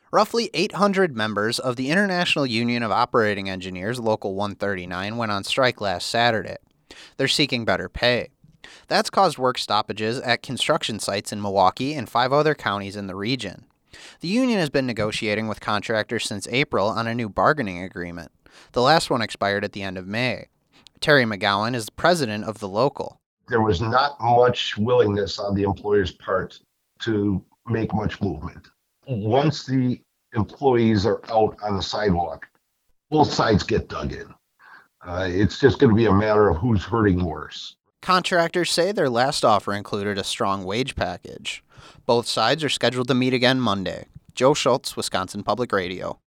Roughly 800 members of the International Union of Operating Engineers, Local 139, went on strike last Saturday. They're seeking better pay. That's caused work stoppages at construction sites in Milwaukee and 5 other counties in the region. The union has been negotiating with contractors since April on a new bargaining agreement. The last one expired at the end of May. Terry McGowan is the president of the local. There was not much willingness on the employer's part to make much movement. Once the employees are out on the sidewalk, both sides get dug in. It's just going to be a matter of who's hurting worse. Contractors say their last offer included a strong wage package. Both sides are scheduled to meet again Monday. Joe Schultz, Wisconsin Public Radio.